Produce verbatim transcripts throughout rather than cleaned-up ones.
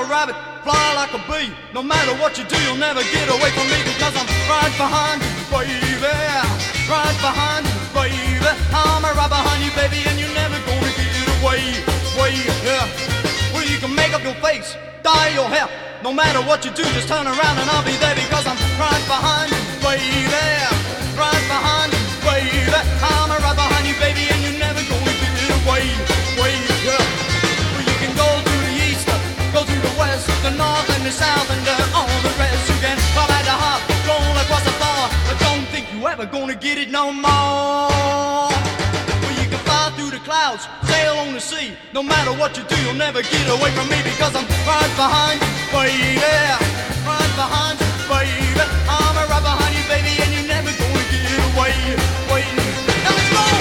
rabbit, fly like a bee. No matter what you do, you'll never get away from me, because I'm right behind you, baby. Right behind you, baby. I'm right behind you, baby, and you're never gonna get away. Way, yeah. Well, you can make up your face, dye your hair. No matter what you do, just turn around and I'll be there, because I'm right behind you, baby. Right behind you, baby. I'm right behind you, baby, and you're never gonna get away. Way, yeah. Well, you can go to the east, go to the west, the north and the south, and uh, all the rest. You can pop at the hop, roll across the floor, but don't think you ever gonna get it no more. Well, you can fly through the clouds, sail on the sea. No matter what you do, you'll never get away from me, because I'm right behind you, baby. Right behind you, baby. I'm right behind you, baby, and you're never gonna get away. Wait. Now let's go.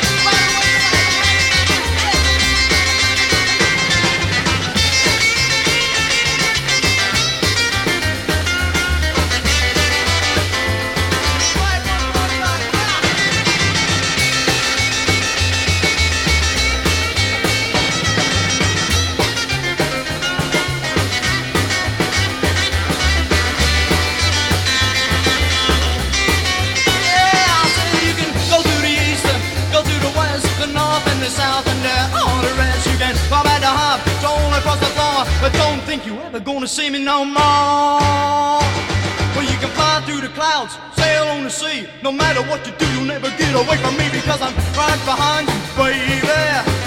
South and uh, all the rest. You can pop at the hop, roll across the floor, but don't think you ever gonna see me no more. Well, you can fly through the clouds, sail on the sea. No matter what you do, you'll never get away from me, because I'm right behind you, baby.